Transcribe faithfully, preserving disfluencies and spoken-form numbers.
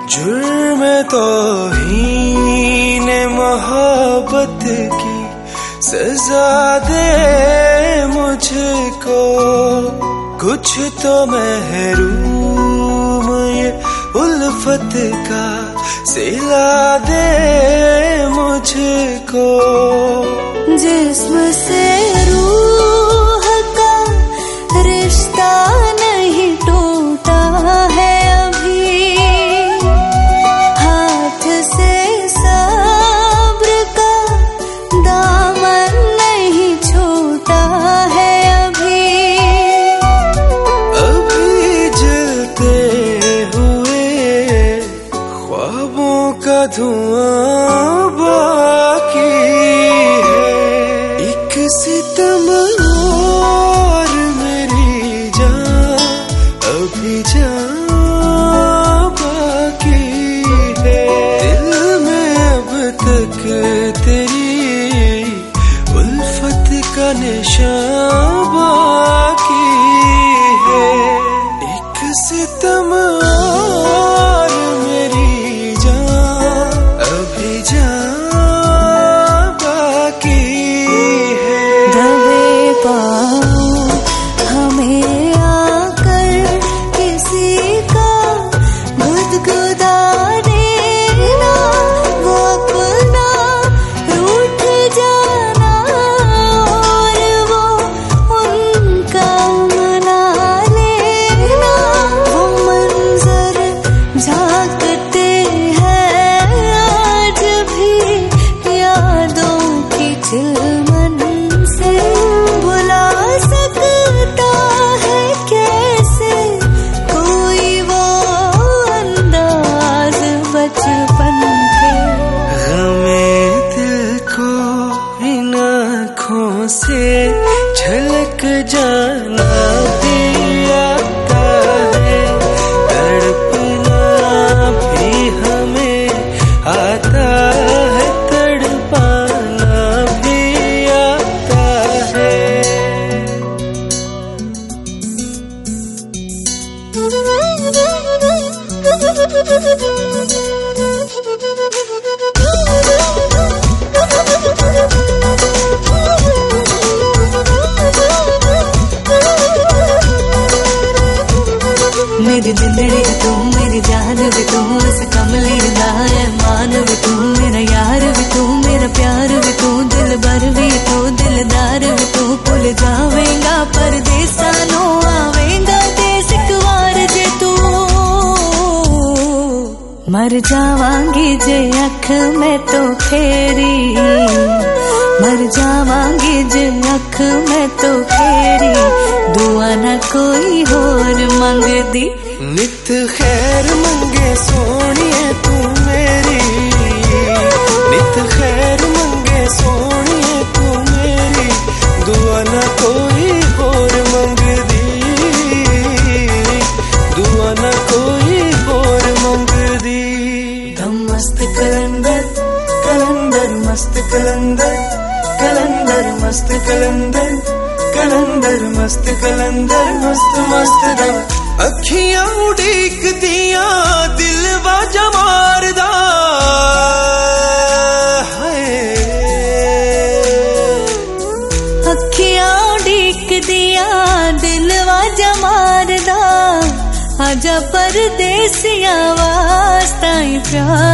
जुर्म तौहीन मोहब्बत की सजा दे मुझको, कुछ तो महरूम ये उल्फत का सिला दे मुझको। जिस्म से रूह का रिश्ता नहीं टूटा है अभी, हाथ से सब्र का दामन नहीं छूटा है अभी। अभी जलते हुए ख्वाबों का धुआं बाकी है, एक सितम और मेरी जान अभी जान बाकी है। दिल में अब तक तेरी उल्फत का निशान बाकी है, एक सितम और मेरी जान अभी जान बाकी है। दबे पाँव हमें आकर किसी का गुदगुदा देना, वो अपना रूठ जाना और वो उनका मना लेना। वो मंजर झांकते हैं आज भी यादों की चिलमन से, बुला सकता है कैसे कोई वो अंदाज बचपन के। गमे दिल को इन आँखों से झलक जाना भी आता है, तड़पना भी हमें आता है, तड़पाना भी आता है। मेरी जिंदड़ी भी तू, मेरी जान भी तू, इस कमली दा मान भी तू, मेरा यार भी तू, मेरा प्यार भी तू, दिल भर भी तू, दिलदार भी तू। भूल जावेगा परदेसा नो आवेगा देश एक बार जे तू, मर जावांगी जे अख में तो फेरी, मर जावांगी जे अख में तो फेरी, दुआ न कोई होर मंगदी। नित खैर मंगे सोनिए तू मेरी, नित खैर मंगे सोनिए तू मेरी, दुआ न कोई होर मंगदी, दुआ न कोई होर मंगदी। दम मस्त कलंदर कलंदर मस्त कलंदर, कलंदर मस्त कलंदर, कलंदर मस्त कलंदर, मस्त मस्त दम। अखियां उड़ीक दिया दिल बाजा मारदा है, अखियां उड़ीक दिया दिल बाजा मारदा, आजा परदेसिया वास्ता प्यार